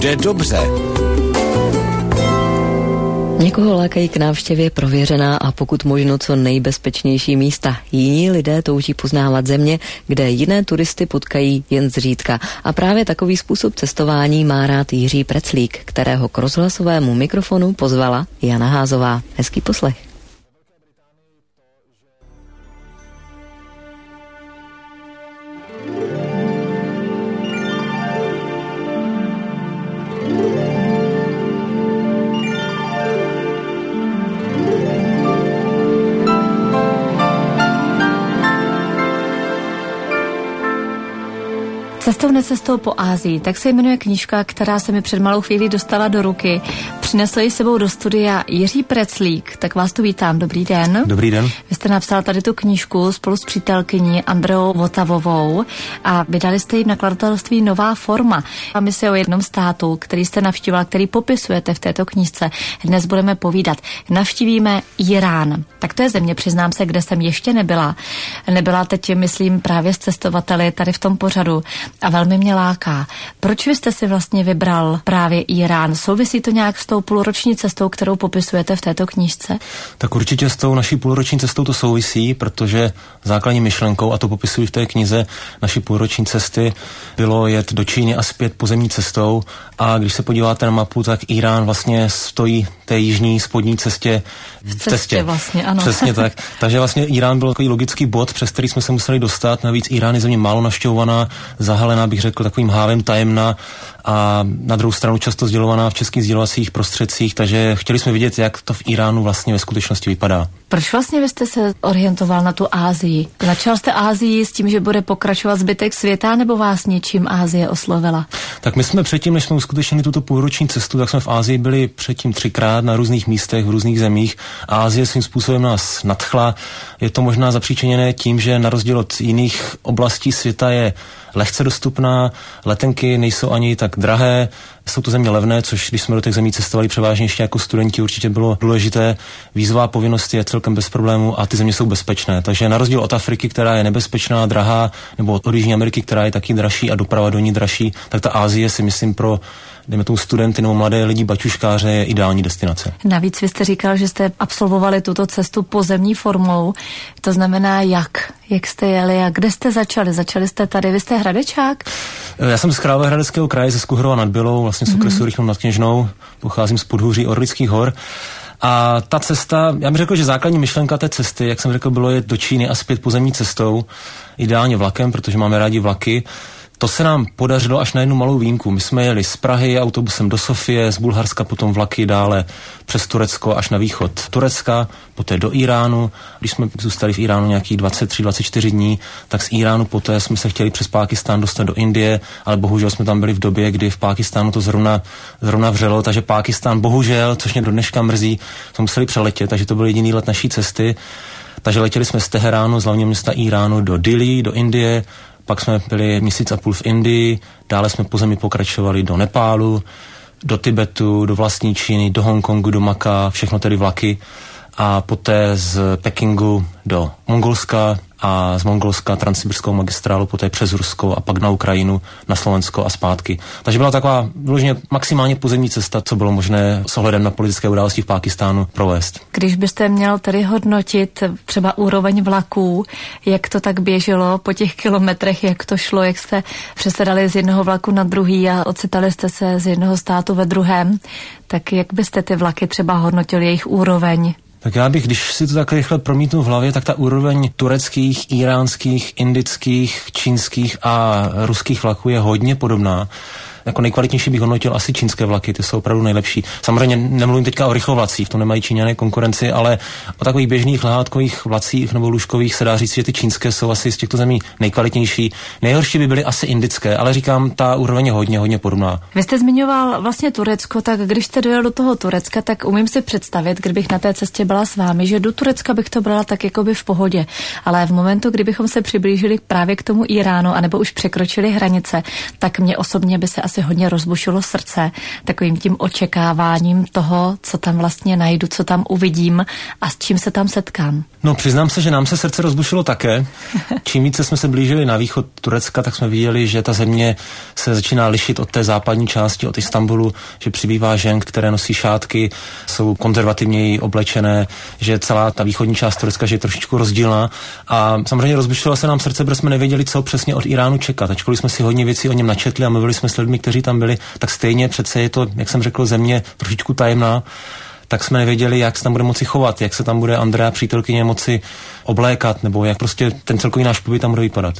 bude dobře. Někoho lákají k návštěvě prověřená a pokud možno co nejbezpečnější místa. Jiní lidé touží poznávat země, kde jiné turisty potkají jen zřídka. A právě takový způsob cestování má rád Jiří Preclík, kterého k rozhlasovému mikrofonu pozvala Jana Házová. Hezký poslech. Cestou necestou po Asii, tak se jmenuje knížka, která se mi před malou chvílí dostala do ruky. Přinesl ji sebou do studia Jiří Preclík, tak vás tu vítám. Dobrý den. Dobrý den. Vy jste napsal tady tu knížku spolu s přítelkyní Andreou Votavovou a vydali jste ji v nakladatelství Nová forma. A my se o jednom státu, který jste navštívila, který popisujete v této knížce, dnes budeme povídat. Navštívíme Irán. Tak to je země, přiznám se, kde jsem ještě nebyla. Nebyla teď, myslím, právě s cestovateli tady v tom pořadu. A velmi mě láká. Proč vy jste si vlastně vybral právě Irán? Souvisí to nějak s tou půlroční cestou, kterou popisujete v této knížce? Tak určitě s tou naší půlroční cestou to souvisí, protože základní myšlenkou, a to popisuji v té knize, naší půlroční cesty bylo jet do Číny a zpět pozemní cestou. A když se podíváte na mapu, tak Irán vlastně stojí té jižní spodní cestě v cestě. Vlastně, ano. Přesně tak. Takže vlastně Irán byl takový logický bod, přes který jsme se museli dostat. Navíc Irán je země málo navštěvovaná, zahalená, bych řekl, takovým hávem tajemná a na druhou stranu často sdělovaná v českých sdělovacích prostředcích, takže chtěli jsme vidět, jak to v Iránu vlastně ve skutečnosti vypadá. Proč vlastně vy jste se orientoval na tu Asii? Začal jste Asii s tím, že bude pokračovat zbytek světa, nebo vás něčím Asie oslovila? Tak my jsme předtím, než jsme uskutečnili tuto půlroční cestu, tak jsme v Asii byli předtím 3krát na různých místech, v různých zemích. Asie svým způsobem nás nadchla. Je to možná zapříčiněné tím, že na rozdíl od jiných oblastí světa je lehce dostupná, letenky nejsou ani tak drahé, jsou to země levné, což když jsme do těch zemí cestovali převážně ještě jako studenti, určitě bylo důležité. Vízová povinnost je celkem bez problémů a ty země jsou bezpečné. Takže na rozdíl od Afriky, která je nebezpečná, drahá, nebo od Jižní Ameriky, která je taky dražší a doprava do ní dražší, tak ta Asie si myslím pro dejme tomu studenty nebo mladé lidi baťuškáře je ideální destinace. Navíc vy jste říkal, že jste absolvovali tuto cestu pozemní formou. To znamená jak? Jak jste jeli a kde jste začali? Začali jste tady, vy jste Hradečák? Já jsem z Královéhradeckého kraje, ze Skuhrova nad Bělou, vlastně z okresu Rychnov nad Kněžnou, pocházím z podhůří Orlických hor. A ta cesta, já bych řekl, že základní myšlenka té cesty, jak jsem řekl, bylo jet do Číny a zpět pozemní cestou, ideálně vlakem, protože máme rádi vlaky. To se nám podařilo až na jednu malou výjimku. My jsme jeli z Prahy autobusem do Sofie, z Bulharska potom vlaky dále přes Turecko až na východ Turecka, poté do Iránu. Když jsme zůstali v Iránu nějakých 23-24 dní, tak z Iránu poté jsme se chtěli přes Pákistán dostat do Indie, ale bohužel jsme tam byli v době, kdy v Pákistánu to zrovna vřelo, takže Pákistán bohužel, což mě do dneška mrzí, jsme museli přeletět, takže to byl jediný let naší cesty. Takže letěli jsme z Teheránu, z hlavního města Iránu, do Dillí, do Indie. Pak jsme byli měsíc a půl v Indii, dále jsme po zemi pokračovali do Nepálu, do Tibetu, do vlastní Číny, do Hongkongu, do Maka, všechno tedy vlaky. A poté z Pekingu do Mongolska a z Mongolska transsibirskou magistrálu, poté přes Rusko a pak na Ukrajinu, na Slovensko a zpátky. Takže byla taková vyloženě maximálně pozemní cesta, co bylo možné s ohledem na politické události v Pákistánu provést. Když byste měl tedy hodnotit třeba úroveň vlaků, jak to tak běželo po těch kilometrech, jak to šlo, jak jste přesedali z jednoho vlaku na druhý a ocitali jste se z jednoho státu ve druhém, tak jak byste ty vlaky třeba hodnotili, jejich úroveň? Tak já bych, když si to tak rychle promítnu v hlavě, tak ta úroveň tureckých, iránských, indických, čínských a ruských vlaků je hodně podobná. Jako nejkvalitnější bych hodnotil asi čínské vlaky, ty jsou opravdu nejlepší. Samozřejmě nemluvím teďka o rychlovlacích, v tom nemají Číňané konkurenci, ale o takových běžných lehátkových vlacích nebo lůžkových se dá říct, že ty čínské jsou asi z těchto zemí nejkvalitnější. Nejhorší by byly asi indické, ale říkám, ta úroveň je hodně podobná. Vy jste zmiňoval vlastně Turecko, tak když jste dojel do toho Turecka, tak umím si představit, kdybych na té cestě byla s vámi, že do Turecka bych to brala tak jakoby v pohodě, ale v momentu, kdybychom se přiblížili právě k tomu Iránu anebo už překročili hranice, tak mě osobně by se asi hodně rozbušilo srdce takovým tím očekáváním toho, co tam vlastně najdu, co tam uvidím a s čím se tam setkám. No, přiznám se, že nám se srdce rozbušilo také. Čím více jsme se blížili na východ Turecka, tak jsme viděli, že ta země se začíná lišit od té západní části, od Istanbulu, že přibývá žen, které nosí šátky, jsou konzervativněji oblečené, že celá ta východní část Turecka že je trošičku rozdílná. A samozřejmě rozbušilo se nám srdce, protože jsme nevěděli, co přesně od Iránu čekat. Ačkoliv jsme si hodně věcí o něm načetli a mluvili jsme s lidmi, kteří tam byli, tak stejně přece je to, jak jsem řekl, země trošičku tajemná. Tak jsme nevěděli, jak se tam bude moci chovat, jak se tam bude Andrea přítelkyně moci oblékat, nebo jak prostě ten celkový náš pobyt tam bude vypadat.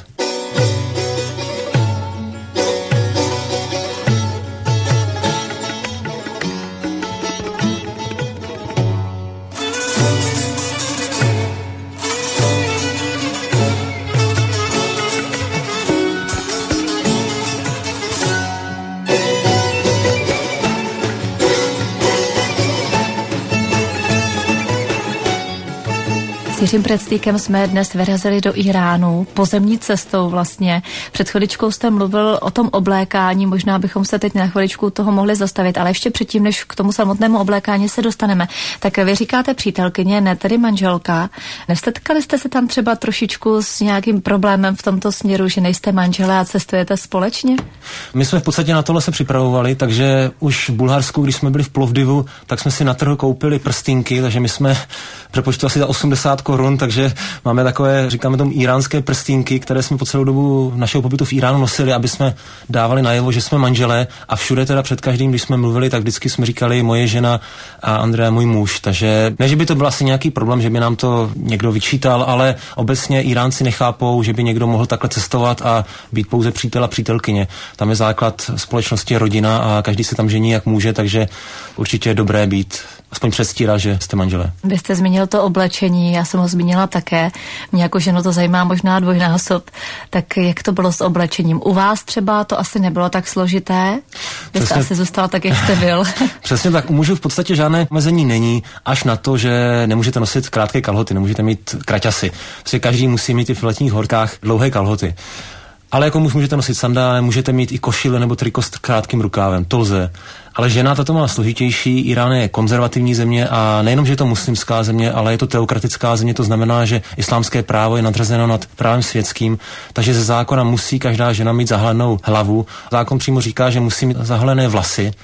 S Jiřím Preclíkem jsme dnes vyrazili do Iránu pozemní cestou vlastně. Před chviličkou jste mluvil o tom oblékání, možná bychom se teď na chviličku toho mohli zastavit, ale ještě předtím, než k tomu samotnému oblékání se dostaneme. Tak vy říkáte přítelkyně, ne tedy manželka. Nesetkali jste se tam třeba trošičku s nějakým problémem v tomto směru, že nejste manželé a cestujete společně? My jsme v podstatě na tohle se připravovali, takže už v Bulharsku, když jsme byli v Plovdivu, tak jsme si na trhu koupili prstínky, takže my jsme přepočtu asi za 80 korun, takže máme takové, říkáme tomu, iránské prstínky, které jsme po celou dobu našeho pobytu v Iránu nosili, aby jsme dávali najevo, že jsme manželé, a všude teda před každým, když jsme mluvili, tak vždycky jsme říkali moje žena a Andrea můj muž. Takže ne, že by to byl asi nějaký problém, že by nám to někdo vyčítal, ale obecně Iránci nechápou, že by někdo mohl takhle cestovat a být pouze přítel a přítelkyně. Tam je základ společnosti, rodina a každý se tam žení jak může, takže určitě je dobré být aspoň předstírat, že jste manželé. Vy jste zmínil to oblečení, já jsem ho zmínila také. Mě jako ženu to zajímá možná dvojnásob. Tak jak to bylo s oblečením? U vás třeba to asi nebylo tak složité? Vy jste asi zůstal tak, jak jste byl. Přesně tak. U mužů v podstatě žádné omezení není, až na to, že nemůžete nosit krátké kalhoty, nemůžete mít kraťasy. Protože každý musí mít i v letních horkách dlouhé kalhoty. Ale jako muž můžete nosit sandále, můžete mít i košile nebo triko s krátkým rukávem, to lze. Ale žena tato má složitější, Irán je konzervativní země a nejenom, že je to muslimská země, ale je to teokratická země, to znamená, že islámské právo je nadřazeno nad právem světským, takže ze zákona musí každá žena mít zahalenou hlavu. Zákon přímo říká, že musí mít zahalené vlasy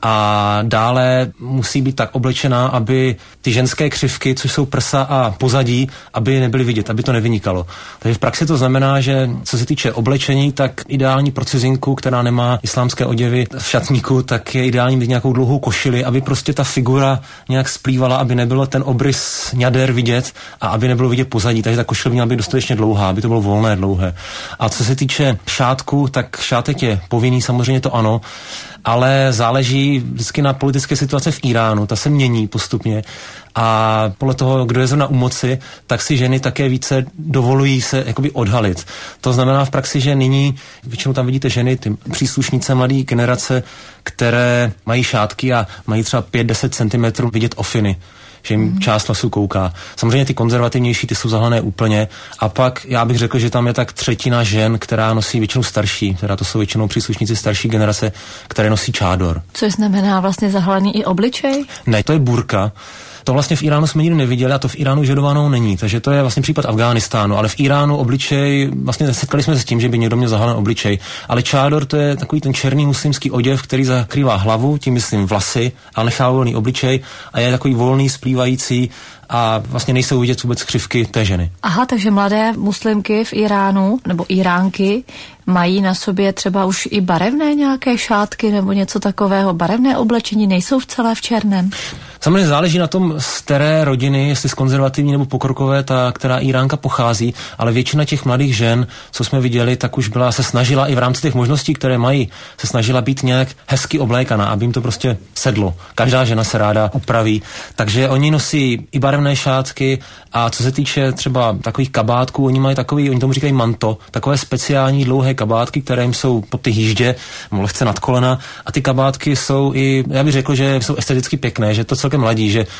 a dále musí být tak oblečená, aby ty ženské křivky, což jsou prsa a pozadí, aby nebyly vidět, aby to nevynikalo. Takže v praxi to znamená, že co se týče oblečení, tak ideální pro cizinku, která nemá islámské oděvy v šatníku, tak je ideální mít nějakou dlouhou košili, aby prostě ta figura nějak splývala, aby nebylo ten obrys ňader vidět a aby nebylo vidět pozadí, takže ta košile měla být dostatečně dlouhá, aby to bylo volné, dlouhé. A co se týče šátku, tak šátek je povinný, samozřejmě to ano, ale záleží vždycky na politické situace v Iránu, ta se mění postupně a podle toho, kdo je zrovna u moci, tak si ženy také více dovolují se jakoby odhalit. To znamená v praxi, že nyní většinou tam vidíte ženy, ty příslušnice mladé generace, které mají šátky a mají třeba 5-10 cm vidět ofiny, že jim část hlasu kouká. Samozřejmě ty konzervativnější, ty jsou zahalené úplně. A pak já bych řekl, že tam je tak třetina žen, která nosí většinou starší, teda to jsou většinou příslušníci starší generace, které nosí čádor. Což znamená vlastně zahalený i obličej? Ne, to je burka. To vlastně v Iránu jsme nikdy neviděli a to v Iránu žadováno není, takže to je vlastně případ Afghánistánu, ale v Iránu obličej, vlastně setkali jsme se s tím, že by někdo měl zahalen obličej, ale čádor to je takový ten černý muslimský oděv, který zakrývá hlavu, tím myslím vlasy, ale nechá volný obličej a je takový volný, splývající a vlastně nejsou vidět vůbec křivky té ženy. Aha, takže mladé muslimky v Iránu, nebo Iránky, mají na sobě třeba už i barevné nějaké šátky nebo něco takového, barevné oblečení, nejsou v celé v černém? Samozřejmě záleží na tom, z které rodiny, jestli z konzervativní nebo pokrokové, ta která Iránka pochází, ale většina těch mladých žen, co jsme viděli, tak už se snažila i v rámci těch možností, které mají, se snažila být nějak hezky oblékaná, aby jim to prostě sedlo. Každá žena se ráda upraví, takže oni nosí i barevné šátky a co se týče třeba takových kabátků, oni tomu říkají manto, takové speciální dlouhé kabátky, které jim jsou pod ty hýždě, lehce nad kolena a ty kabátky jsou i, já bych řekl, že jsou esteticky pěkné, že to celkem ladí, že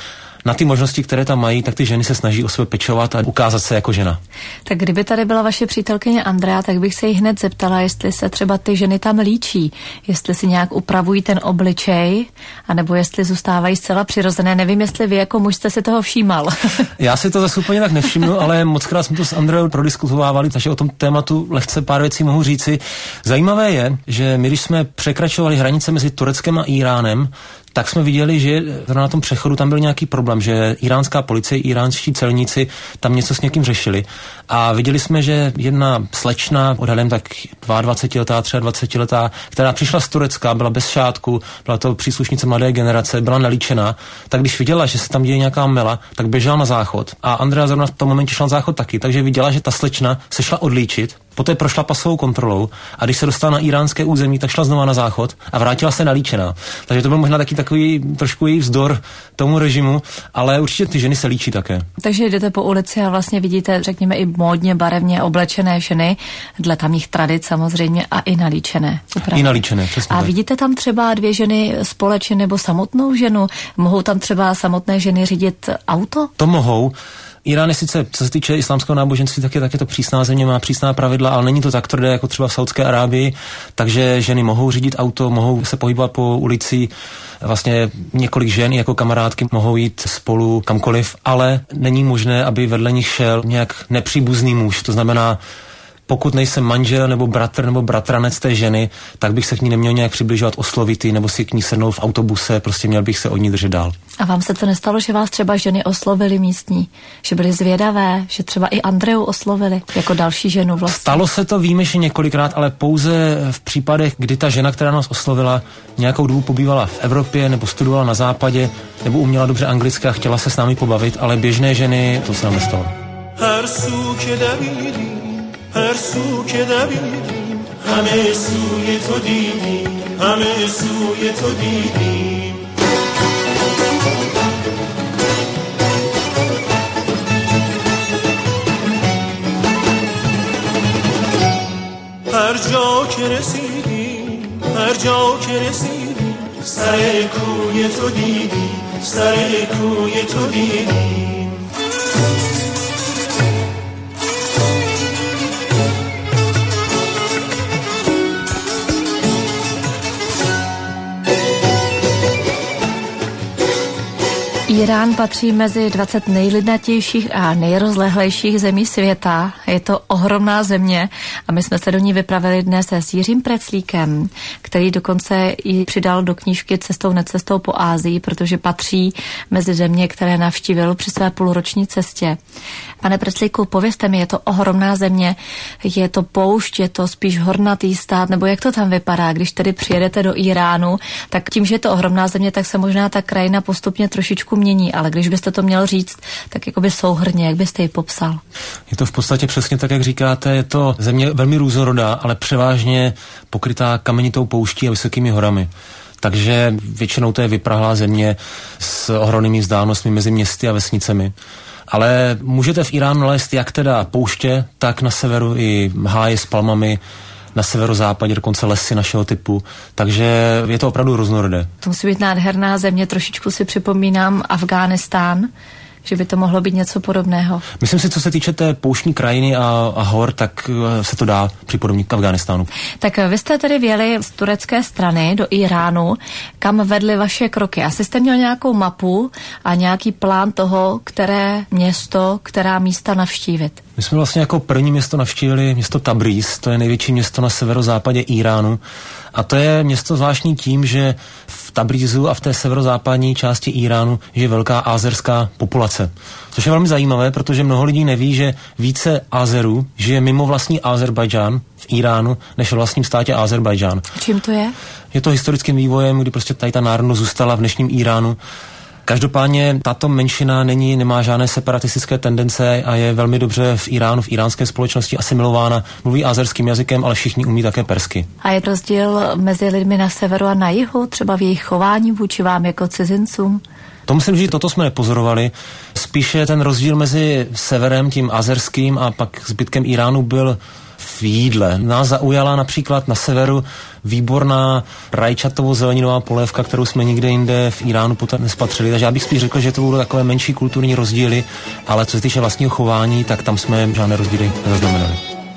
na ty možnosti, které tam mají, tak ty ženy se snaží o sebe pečovat a ukázat se jako žena. Tak kdyby tady byla vaše přítelkyně Andrea, tak bych se jí hned zeptala, jestli se třeba ty ženy tam líčí, jestli si nějak upravují ten obličej, anebo jestli zůstávají zcela přirozené. Nevím, jestli vy jako muž jste si toho všímal. Já si to zase úplně tak nevšimnu, ale mockrát jsme to s Andreou prodiskutovávali, takže o tom tématu lehce pár věcí mohu říci. Zajímavé je, že my, když jsme překračovali hranice mezi Tureckem a Iránem, tak jsme viděli, že na tom přechodu tam byl nějaký problém, že iránská policie, iránští celníci tam něco s někým řešili. A viděli jsme, že jedna slečna, odhadem tak 22letá, 23letá, která přišla z Turecka, byla bez šátku, byla to příslušnice mladé generace, byla nalíčená, tak když viděla, že se tam děje nějaká mela, tak běžela na záchod. A Andrea zrovna v tom momentě šla na záchod taky, takže viděla, že ta slečna se šla odlíčit, poté prošla pasovou kontrolou a když se dostala na iránské území, tak šla znova na záchod a vrátila se nalíčená. Takže to byl možná taky takový trošku její vzdor tomu režimu, ale určitě ty ženy se líčí také. Takže jdete po ulici a vlastně vidíte, řekněme, i módně, barevně oblečené ženy, dle tamních tradic samozřejmě, a i nalíčené. I nalíčené, přesně. A tak. vidíte tam třeba dvě ženy společně nebo samotnou ženu? Mohou tam třeba samotné ženy řídit auto? To mohou. Irán je sice, co se týče islámského náboženství, tak je to přísná země, má přísná pravidla, ale není to tak tvrdé jako třeba v Saudské Arábii, takže ženy mohou řídit auto, mohou se pohybovat po ulici, vlastně několik žen jako kamarádky mohou jít spolu kamkoliv, ale není možné, aby vedle nich šel nějak nepříbuzný muž, to znamená, pokud nejsem manžel nebo bratr nebo bratranec té ženy, tak bych se k ní neměl nějak přibližovat, oslovit ji, nebo si k ní sednout v autobuse, prostě měl bych se od ní držet dál. A vám se to nestalo, že vás třeba ženy oslovily místní, že byly zvědavé, že třeba i Andreu oslovili jako další ženu vlastně? Stalo se to výjimečně několikrát, ale pouze v případech, kdy ta žena, která nás oslovila, nějakou dobu pobývala v Evropě nebo studovala na západě, nebo uměla dobře anglicky a chtěla se s námi pobavit, ale běžné ženy, to se nám nestalo. هر سو که دویدیم همه سوی تو دیدیم همه سوی تو دیدیم هر جا که رسیدیم هر جا که رسیدیم سر کوی تو دیدیم سر کوی تو دیدیم Irán patří mezi 20 nejlidnatějších a nejrozlehlejších zemí světa. Je to ohromná země a my jsme se do ní vypravili dnes s Jiřím Preclíkem, který dokonce ji přidal do knížky Cestou necestou po Asii, protože patří mezi země, které navštívil při své půlroční cestě. Pane Preclíku, povězte mi, je to ohromná země, je to poušť, je to spíš hornatý stát, nebo jak to tam vypadá, když tedy přijedete do Iránu, tak tím, že je to ohromná země, tak se možná ta krajina postupně trošičku mění, ale když byste to měl říct, tak jakoby souhrnně, jak byste ji popsal? Je to v podstatě přesně tak, jak říkáte, je to země velmi různorodá, ale převážně pokrytá kamenitou pouští a vysokými horami. Takže většinou to je vyprahlá země s ohromnými vzdálenostmi mezi městy a vesnicemi. Ale můžete v Iránu nalézt jak teda pouště, tak na severu i háje s palmami, na severozápadě dokonce lesy našeho typu, takže je to opravdu různorodé. To musí být nádherná země, trošičku si připomínám Afghánistán, že by to mohlo být něco podobného. Myslím si, co se týče té pouštní krajiny a hor, tak se to dá připodobnit k Afghánistánu. Tak vy jste tedy vjeli z turecké strany do Iránu, kam vedly vaše kroky. Asi jste měl nějakou mapu a nějaký plán toho, které město, která místa navštívit. My jsme vlastně jako první město navštívili město Tabriz, to je největší město na severozápadě Iránu. A to je město zvláštní tím, že v Tabrizu a v té severozápadní části Iránu je velká azerská populace. Což je velmi zajímavé, protože mnoho lidí neví, že více Azerů žije mimo vlastní Azerbajdžán v Iránu, než v vlastním státě Azerbajdžán. Čím to je? Je to historickým vývojem, kdy prostě tady ta národnost zůstala v dnešním Iránu. Každopádně tato menšina nemá žádné separatistické tendence a je velmi dobře v Iránu, v iránské společnosti asimilována, mluví azerským jazykem, ale všichni umí také persky. A je rozdíl mezi lidmi na severu a na jihu, třeba v jejich chování vůči vám jako cizincům? To myslím, že toto jsme nepozorovali. Spíše ten rozdíl mezi severem, tím azerským a pak zbytkem Iránu byl v jídle. Nás zaujala například na severu výborná rajčatovo-zeleninová polévka, kterou jsme nikde jinde v Iránu potom nespatřili. Takže já bych spíš řekl, že to budou takové menší kulturní rozdíly, ale co se týče vlastního chování, tak tam jsme žádné rozdíly nezaznamenali.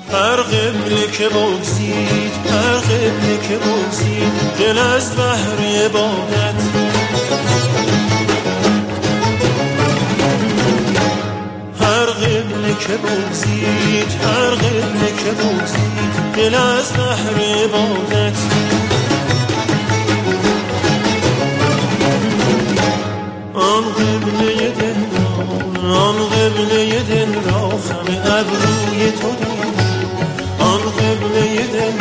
که بگذید هر قبله که بگذید دل از بحر عبادت آن قبله دل را خم ابروی تو دید آن قبله دل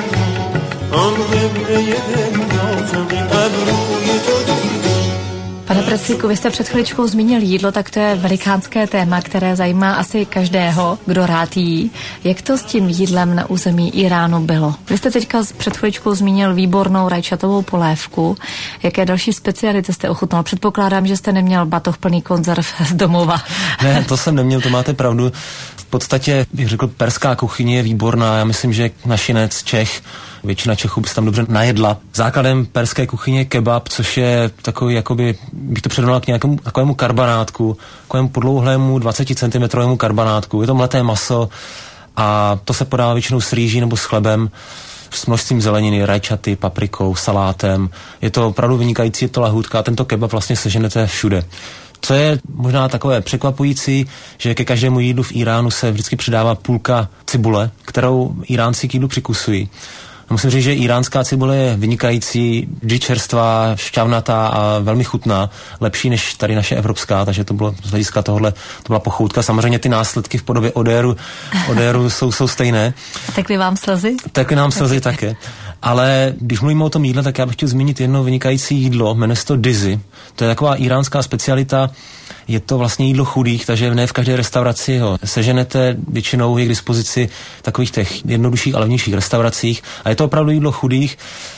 را خم ابروی تو دید. Pane Preclíku, vy jste před chviličkou zmínil jídlo, tak to je velikánské téma, které zajímá asi každého, kdo rád jí. Jak to s tím jídlem na území Iránu bylo? Vy jste teďka před chviličkou zmínil výbornou rajčatovou polévku. Jaké další speciality jste ochutnal? Předpokládám, že jste neměl batoh plný konzerv z domova. Ne, to jsem neměl, to máte pravdu. V podstatě, bych řekl, perská kuchyně je výborná. Já myslím, že našinec, Čech, většina Čechů by se tam dobře najedla. Základem perské kuchyně je kebab, což je takový, jakoby, bych to předonal k nějakému takovému karbanátku, takovému podlouhlému 20 cm karbanátku. Je to mleté maso a to se podává většinou s rýží nebo s chlebem, s množstvím zeleniny, rajčaty, paprikou, salátem. Je to opravdu vynikající, je to lahůdka a tento kebab vlastně seženete všude. Co je možná takové překvapující, že ke každému jídlu v Iránu se vždycky přidává půlka cibule, kterou Iránci k jídlu přikusují. Musím říct, že iránská cibule je vynikající, vždy čerstvá, šťavnatá a velmi chutná, lepší než tady naše evropská, takže to bylo z hlediska tohohle, to byla pochoutka. Samozřejmě ty následky v podobě odéru jsou stejné. A tekly vám slzy? Tekly nám slzy také. Ale když mluvíme o tom jídle, tak já bych chtěl zmínit jedno vynikající jídlo, jmenuje se to dizi. To je taková iránská specialita. Je to vlastně jídlo chudých, takže ne v každé restauraci ho seženete, většinou je k dispozici takových těch jednodušších a levnějších restauracích a je to opravdu jídlo chudých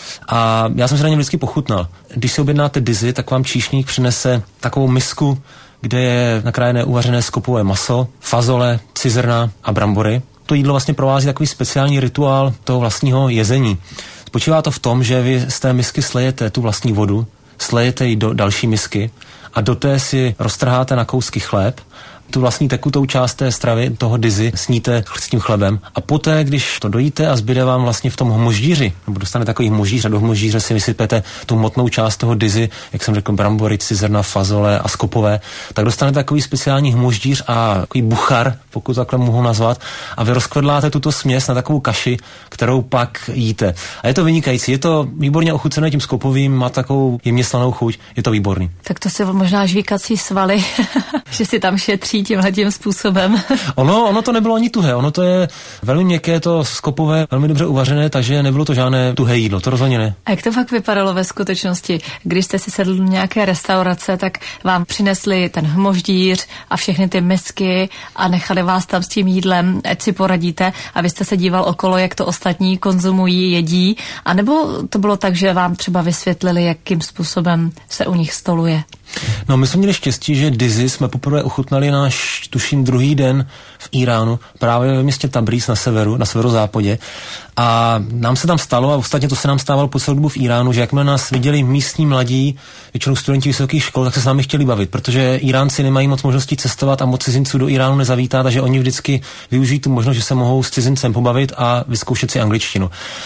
a já jsem se na něm vždycky pochutnal. Když si objednáte dizi, tak vám číšník přinese takovou misku, kde je nakrájené uvařené skopové maso, fazole, cizrna a brambory. To jídlo vlastně provází takový speciální rituál toho vlastního jezení. Spočívá to v tom, že vy z té misky slejete tu vlastní vodu, slejete ji do další misky a do té si roztrháte na kousky chléb, tu vlastní tekutou část té stravy, toho dizi, sníte s tím chlebem a poté, když to dojíte a zbyde vám vlastně v tom hmoždíři, nebo dostane takový hmoždíř a do hmoždíře si vysypete tu hmotnou část toho dizi, jak jsem řekl, brambory, cizrna, fazole a skopové, tak dostanete takový speciální hmoždíř a takový buchar, pokud takhle mohu nazvat, a vy rozkvedláte tuto směs na takovou kaši, kterou pak jíte. A je to vynikající, je to výborně ochucené tím skopovým, má takovou jemně slanou chuť, je to výborný. Tak to si možná žvíkací svaly, že si tam šetří tímhletím způsobem. Ono to nebylo ani tuhé, ono to je velmi měkké, to skopové, velmi dobře uvařené, takže nebylo to žádné tuhé jídlo, to rozhodně ne. A jak to fakt vypadalo ve skutečnosti? Když jste si sedl do nějaké restaurace, tak vám přinesli ten hmoždíř a všechny ty misky a nechali vás tam s tím jídlem, ať si poradíte a vy jste se díval okolo, jak to ostatní konzumují, jedí, anebo to bylo tak, že vám třeba vysvětlili, jakým způsobem se u nich stoluje? No, my jsme měli štěstí, že dizi jsme poprvé ochutnali náš, tuším, druhý den v Iránu, právě ve městě Tabriz na severu, na severozápadě. A nám se tam stalo, a ostatně to se nám stávalo po celou dobu v Iránu, že jakmile nás viděli místní mladí, většinou studenti vysokých škol, tak se s námi chtěli bavit, protože Iránci nemají moc možností cestovat a moc cizinců do Iránu nezavítá, takže oni vždycky využijí tu možnost, že se mohou s cizincem pobavit a vyzkoušet si angličtinu.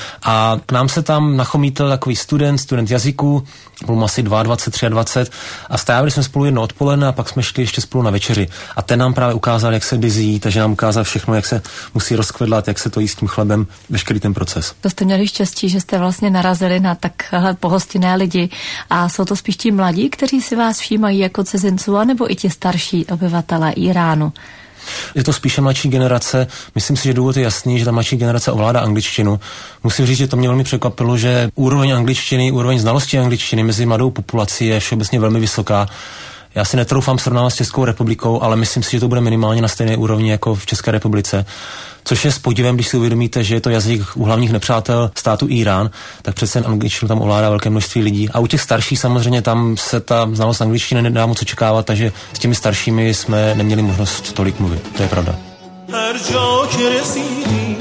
A k nám se tam nachomítl takový student jazyků, byl asi 22, 23 a strávili jsme spolu jedno odpoledne a pak jsme šli ještě spolu na večeři. A ten nám právě ukázal, jak se dizi jí, takže nám ukázal všechno, jak se musí rozkvedlat, jak se to jí s tím chlebem, veškerý ten proces. To jste měli štěstí, že jste vlastně narazili na takhle pohostinné lidi a jsou to spíš ti mladí, kteří si vás všímají jako cizinců, anebo i ti starší obyvatelé Iránu? Je to spíše mladší generace. Myslím si, že důvod je jasný, že ta mladší generace ovládá angličtinu. Musím říct, že to mě velmi překvapilo, že úroveň angličtiny, úroveň znalosti angličtiny mezi mladou populací je všeobecně velmi vysoká. Já si netroufám srovnávat s Českou republikou, ale myslím si, že to bude minimálně na stejné úrovni jako v České republice. Což je s podivem, když si uvědomíte, že je to jazyk u hlavních nepřátel státu Irán, tak přece angličtinu tam ovládá velké množství lidí. A u těch starších samozřejmě tam se ta znalost angličtiny nedá moc očekávat, takže s těmi staršími jsme neměli možnost tolik mluvit. To je pravda.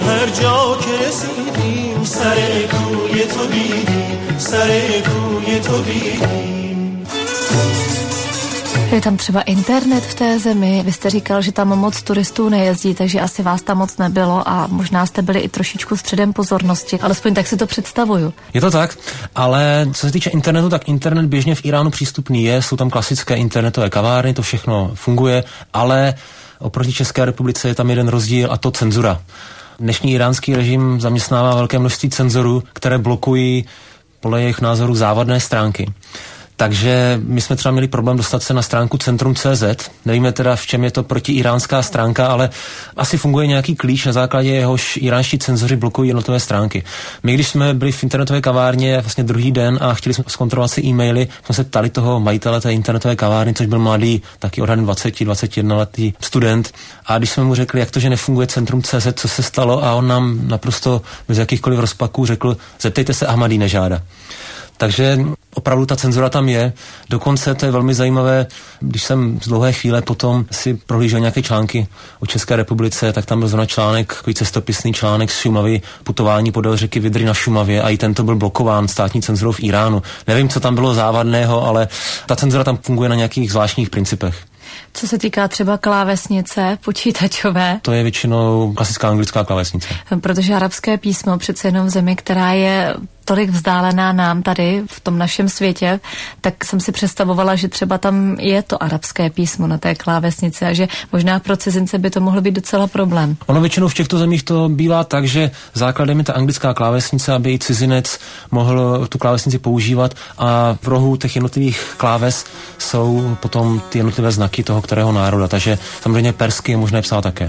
هر جا که رسیدیم سر کوی تو دیدیم سر کوی تو دیدیم. Je tam třeba internet v té zemi, vy jste říkal, že tam moc turistů nejezdí, takže asi vás tam moc nebylo a možná jste byli i trošičku středem pozornosti, alespoň tak si to představuju. Je to tak, ale co se týče internetu, tak internet běžně v Iránu přístupný je, jsou tam klasické internetové kavárny, to všechno funguje, ale oproti České republice je tam jeden rozdíl a to cenzura. Dnešní iránský režim zaměstnává velké množství cenzorů, které blokují podle jejich názoru závadné stránky. Takže my jsme třeba měli problém dostat se na stránku Centrum.cz. Nevíme teda, v čem je to protiiránská stránka, ale asi funguje nějaký klíč, na základě jehož iránští cenzoři blokují jednotlivé stránky. My, když jsme byli v internetové kavárně vlastně druhý den a chtěli jsme zkontrolovat si e-maily, jsme se ptali toho majitele té internetové kavárny, což byl mladý, taky odhadem 21letý student. A když jsme mu řekli, jak to, že nefunguje Centrum.cz, co se stalo, a on nám naprosto bez jakýchkoliv rozpaků řekl, zeptejte se Ahmadínežáda. Takže opravdu ta cenzura tam je. Dokonce to je velmi zajímavé, když jsem z dlouhé chvíle potom si prohlížel nějaké články o České republice, tak tam byl zrovna článek, takový cestopisný článek z Šumavy, putování podél řeky Vydry na Šumavě, a i tento byl blokován státní cenzurou v Iránu. Nevím, co tam bylo závadného, ale ta cenzura tam funguje na nějakých zvláštních principech. Co se týká třeba klávesnice počítačové? To je většinou klasická anglická klávesnice. Protože arabské písmo přece jenom v zemi, která je tolik vzdálená nám tady v tom našem světě, tak jsem si představovala, že třeba tam je to arabské písmo na té klávesnici a že možná pro cizince by to mohlo být docela problém. Ono většinou v těchto zemích to bývá tak, že základem je ta anglická klávesnice, aby i cizinec mohl tu klávesnici používat, a v rohu těch jednotlivých kláves jsou potom ty jednotlivé znaky toho kterého národa, takže samozřejmě persky je možné psát také.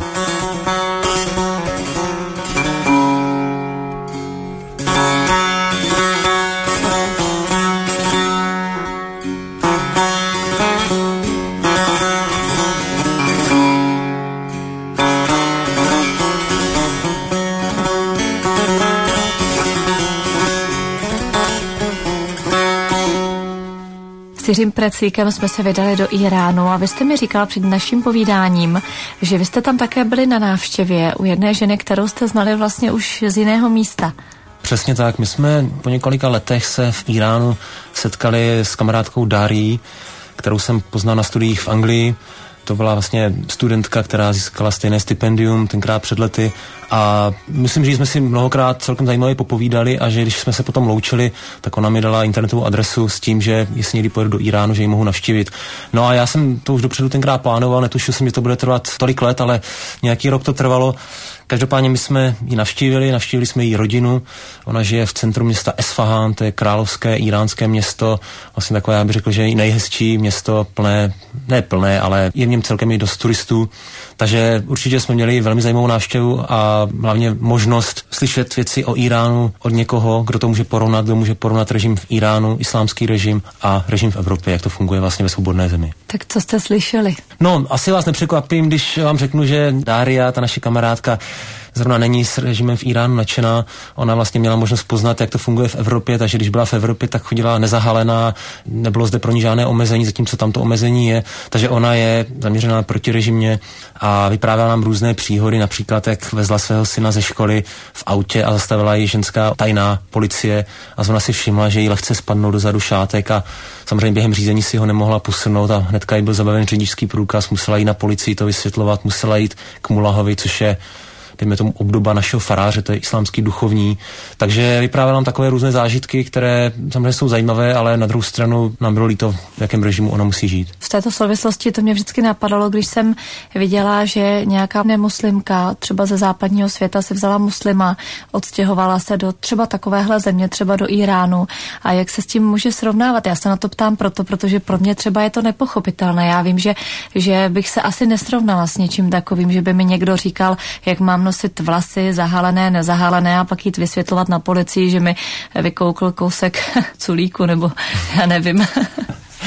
S Jiřím Preclíkem jsme se vydali do Iránu a vy jste mi říkal před naším povídáním, že vy jste tam také byli na návštěvě u jedné ženy, kterou jste znali vlastně už z jiného místa. Přesně tak. My jsme po několika letech se v Iránu setkali s kamarádkou Dárií, kterou jsem poznal na studiích v Anglii. To byla vlastně studentka, která získala stejné stipendium tenkrát před lety, a myslím, že jsme si mnohokrát celkem zajímavě popovídali, a že když jsme se potom loučili, tak ona mi dala internetovou adresu s tím, že jestli někdy pojedu do Iránu, že ji mohu navštívit. No a já jsem to už dopředu tenkrát plánoval, netušil jsem, že to bude trvat tolik let, ale nějaký rok to trvalo. Každopádně my jsme ji navštívili jsme její rodinu. Ona žije v centru města Esfahan, to je královské iránské město, vlastně takové, já bych řekl, že i nejhezčí město, plné, ne plné, ale je v něm celkem i dost turistů. Takže určitě jsme měli velmi zajímavou návštěvu a hlavně možnost slyšet věci o Iránu od někoho, kdo může porovnat režim v Iránu, islámský režim a režim v Evropě, jak to funguje vlastně ve svobodné zemi. Tak co jste slyšeli? No, asi vás nepřekvapím, když vám řeknu, že Dária, ta naše kamarádka, zrovna není s režimem v Iránu nadšená. Ona vlastně měla možnost poznat, jak to funguje v Evropě, takže když byla v Evropě, tak chodila nezahalená, nebylo zde pro ní žádné omezení, zatímco tam to omezení je. Takže ona je zaměřená protirežimně a vyprávěla nám různé příhody, například jak vezla svého syna ze školy v autě a zastavila ji ženská tajná policie a ona si všimla, že jí lehce spadnou dozadu šátek, a samozřejmě během řízení si ho nemohla posunout a hnedka jí byl zabaven řidičský průkaz, musela jít na policii to vysvětlovat, musela jít k Mulahovi, což je, dejme tomu, obdoba našeho faráře, to je islámský duchovní. Takže vyprávěl nám takové různé zážitky, které samozřejmě jsou zajímavé, ale na druhou stranu nám bylo líto, v jakém režimu ona musí žít. V této souvislosti to mě vždycky napadalo, když jsem viděla, že nějaká nemuslimka třeba ze západního světa si vzala muslima, odstěhovala se do třeba takovéhle země, třeba do Iránu, a jak se s tím může srovnávat. Já se na to ptám protože pro mě třeba je to nepochopitelné. Já vím, že bych se asi nesrovnala s něčím takovým, že by mi někdo říkal, jak mám nosit vlasy, zahalené, nezahalené, a pak jít vysvětlovat na policii, že mi vykoukl kousek culíku, nebo já nevím.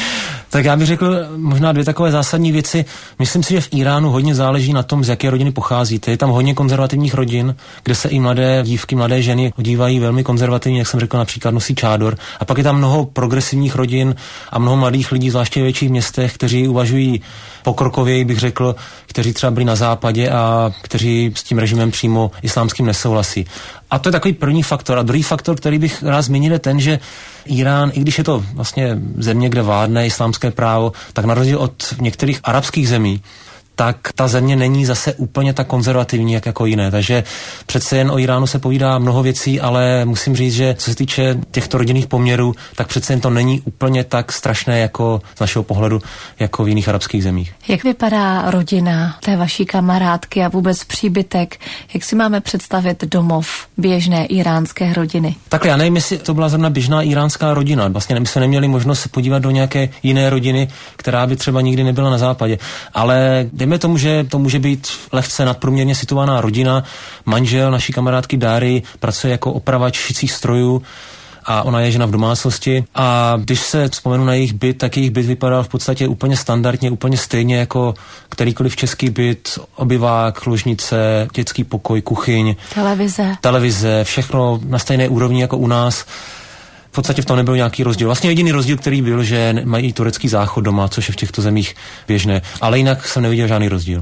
Tak já bych řekl možná 2 takové zásadní věci. Myslím si, že v Iránu hodně záleží na tom, z jaké rodiny pocházíte. Je tam hodně konzervativních rodin, kde se i mladé dívky, mladé ženy odívají velmi konzervativně, jak jsem řekl, například nosí čádor. A pak je tam mnoho progresivních rodin a mnoho mladých lidí, zvláště ve větších městech, kteří uvažují pokrokověji, bych řekl, kteří třeba byli na západě a kteří s tím režimem přímo islámským nesouhlasí. A to je takový první faktor. A druhý faktor, který bych rád zmínil, je ten, že Irán, i když je to vlastně země, kde vládne islámské právo, tak na rozdíl od některých arabských zemí, tak ta země není zase úplně tak konzervativní, jako jiné. Takže přece jen o Iránu se povídá mnoho věcí, ale musím říct, že co se týče těchto rodinných poměrů, tak přece jen to není úplně tak strašné jako z našeho pohledu, jako v jiných arabských zemích. Jak vypadá rodina té vaší kamarádky a vůbec příbytek? Jak si máme představit domov běžné iránské rodiny? Takhle, já nevím, jestli to byla zrovna běžná iránská rodina. Vlastně my jsme neměli možnost se podívat do nějaké jiné rodiny, která by třeba nikdy nebyla na západě. Ale dejme tomu, že to může být lehce nadprůměrně situovaná rodina. Manžel naší kamarádky Dáry pracuje jako opravač šicích strojů a ona je žena v domácnosti. A když se vzpomenu na jejich byt, tak jejich byt vypadal v podstatě úplně standardně, úplně stejně jako kterýkoliv český byt, obyvák, ložnice, dětský pokoj, kuchyň, televize, všechno na stejné úrovni jako u nás. V podstatě v tom nebyl nějaký rozdíl. Vlastně jediný rozdíl, který byl, že mají turecký záchod doma, což je v těchto zemích běžné. Ale jinak jsem neviděl žádný rozdíl.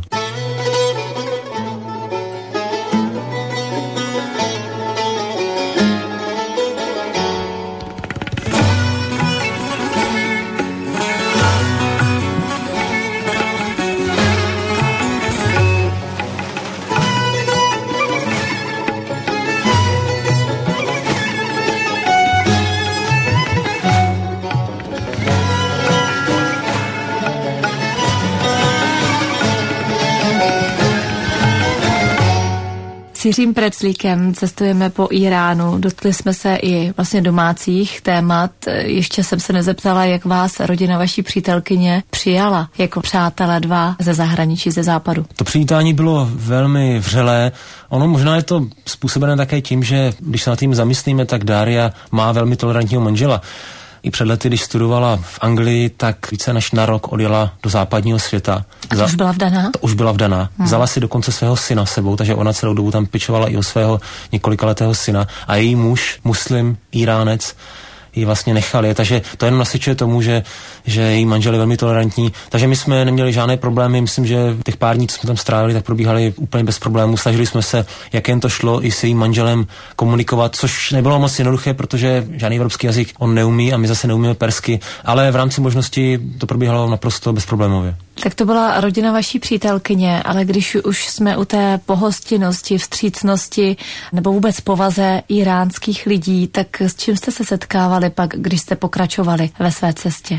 S Jiřím Preclíkem cestujeme po Iránu, dotkli jsme se i vlastně domácích témat. Ještě jsem se nezeptala, jak vás rodina vaší přítelkyně přijala jako přátelé dva ze zahraničí, ze západu. To přivítání bylo velmi vřelé. Ono možná je to způsobené také tím, že když se nad tím zamyslíme, tak Dária má velmi tolerantního manžela. I před lety, když studovala v Anglii, tak více než na rok odjela do západního světa. A to už byla vdaná? To už byla vdaná. Vzala si dokonce svého syna sebou, takže ona celou dobu tam pečovala i o svého několikaletého syna. A její muž, muslim, Iránec, ji vlastně nechali. Takže to jenom nasyčuje tomu, že její manžel je velmi tolerantní. Takže my jsme neměli žádné problémy. Myslím, že těch pár dní, co jsme tam strávili, tak probíhaly úplně bez problémů. Snažili jsme se, jak jen to šlo, i s jejím manželem komunikovat, což nebylo moc jednoduché, protože žádný evropský jazyk on neumí a my zase neumíme persky, ale v rámci možnosti to probíhalo naprosto bezproblémově. Tak to byla rodina vaší přítelkyně, ale když už jsme u té pohostinnosti, vstřícnosti nebo vůbec povaze iránských lidí, tak s čím jste se setkávali pak, když jste pokračovali ve své cestě?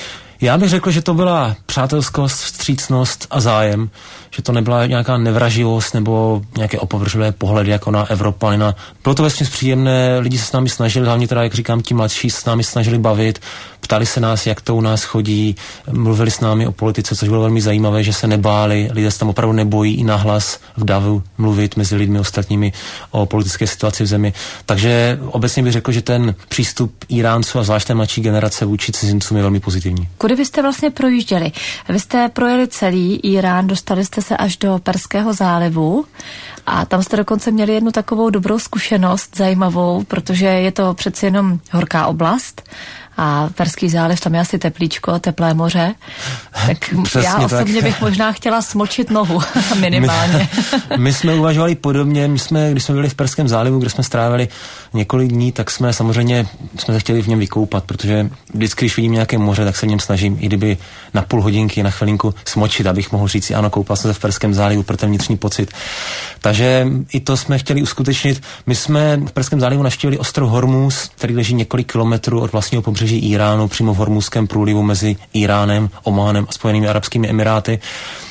Já bych řekl, že to byla přátelskost, vstřícnost a zájem, že to nebyla nějaká nevraživost nebo nějaké opovržené pohledy jako na Evropanina. Bylo to vesměs příjemné, lidi se s námi snažili, hlavně teda, jak říkám, ti mladší se s námi snažili bavit, ptali se nás, jak to u nás chodí, mluvili s námi o politice, což bylo velmi zajímavé, že se nebáli, lidé se tam opravdu nebojí i nahlas v davu mluvit mezi lidmi ostatními o politické situaci v zemi. Takže obecně bych řekl, že ten přístup Iránců a zvláště mladší generace vůči cizincům je velmi pozitivní. Kudy vy jste vlastně projížděli? Vy jste projeli celý Irán, dostali jste se až do Perského zálivu a tam jste dokonce měli jednu takovou dobrou zkušenost, zajímavou, protože je to přeci jenom horká oblast a Perský záliv, tam je asi teplíčko, teplé moře. Tak já osobně bych možná chtěla smočit nohu minimálně. My jsme uvažovali podobně, když jsme byli v Perském zálivu, kde jsme strávili několik dní, tak jsme samozřejmě se chtěli v něm vykoupat, protože vždycky, když vidím nějaké moře, tak se v něm snažím, i kdyby na půl hodinky, na chvilinku smočit, abych mohl říct, ano, koupal jsem se v Perském zálivu pro ten vnitřní pocit. Takže i to jsme chtěli uskutečnit. My jsme v Perském zálivu navštívili ostrov Hormuz, který leží několik kilometrů od vlastního pobřeží Iránu, přímo v Hormuzském průlivu mezi Iránem, Ománem a Spojenými arabskými emiráty.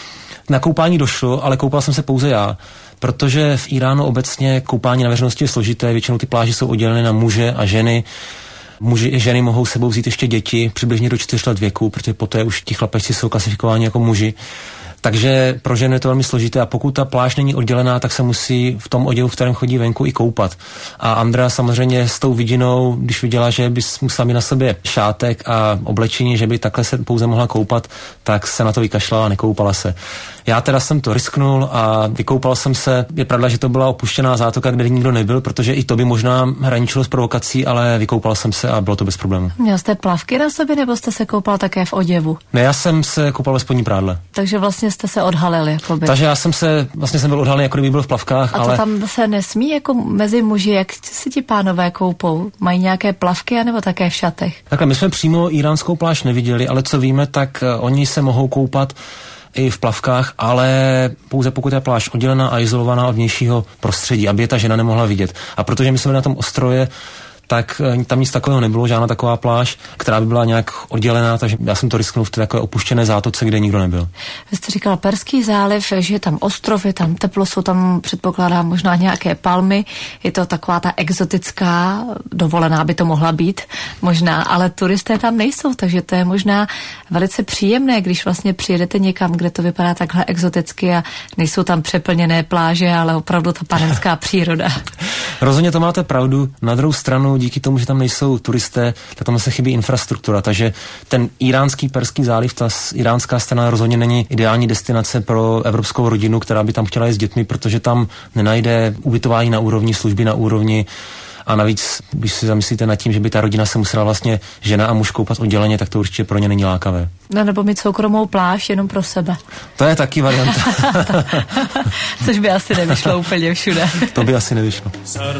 Na koupání došlo, ale koupal jsem se pouze já, protože v Iránu obecně koupání na veřejnosti je složité, většinou ty pláže jsou oddělené na muže a ženy. Muži i ženy mohou sebou vzít ještě děti, přibližně do 4 let věku, protože poté už ti chlapečci jsou klasifikováni jako muži. Takže pro ženu je to velmi složité a pokud ta pláž není oddělená, tak se musí v tom oděvu, v kterém chodí venku, i koupat. A Andrea samozřejmě s tou vidinou, když viděla, že by musela mít na sobě šátek a oblečení, že by takhle se pouze mohla koupat, tak se na to vykašlala a nekoupala se. Já teda jsem to risknul a vykoupal jsem se. Je pravda, že to byla opuštěná zátoka, kde nikdo nebyl, protože i to by možná hraničilo s provokací, ale vykoupal jsem se a bylo to bez problémů. Měl jste plavky na sobě, nebo jste se koupal také v oděvu? Ne, já jsem se koupal ve spodní prádle. Takže vlastně jste se odhalili, jakoby. Takže já jsem byl odhalený, jako kdyby byl v plavkách, a to ale tam se nesmí jako mezi muži, jak si ti pánové koupou? Mají nějaké plavky, anebo také v šatech? Takhle, my jsme přímo iránskou pláž neviděli, ale co víme, tak oni se mohou koupat i v plavkách, ale pouze pokud je pláž oddělená a izolovaná od vnějšího prostředí, aby je ta žena nemohla vidět. A protože my jsme na tom ostrově, tak tam nic takového nebylo, žádná taková pláž, která by byla nějak oddělená, takže já jsem to risknul v té takové opuštěné zátoce, kde nikdo nebyl. Vy jste říkal Perský záliv, že je tam ostrov, je tam teplo, jsou tam, předpokládám, možná nějaké palmy, je to taková ta exotická dovolená by to mohla být, možná, ale turisté tam nejsou, takže to je možná velice příjemné, když vlastně přijedete někam, kde to vypadá takhle exoticky a nejsou tam přeplněné pláže, ale opravdu ta panenská příroda. Rozhodně to máte pravdu. Na druhou stranu, díky tomu, že tam nejsou turisté, tak tam se chybí infrastruktura, takže ten iránský Perský záliv, ta iránská strana rozhodně není ideální destinace pro evropskou rodinu, která by tam chtěla jít s dětmi, protože tam nenajde ubytování na úrovni, služby na úrovni. A navíc, když si zamyslíte nad tím, že by ta rodina se musela vlastně žena a muž koupat odděleně, tak to určitě pro ně není lákavé. No, nebo mít soukromou pláž jenom pro sebe. To je taky varianta. Což by asi nevyšlo úplně všude. To by asi nevyšlo.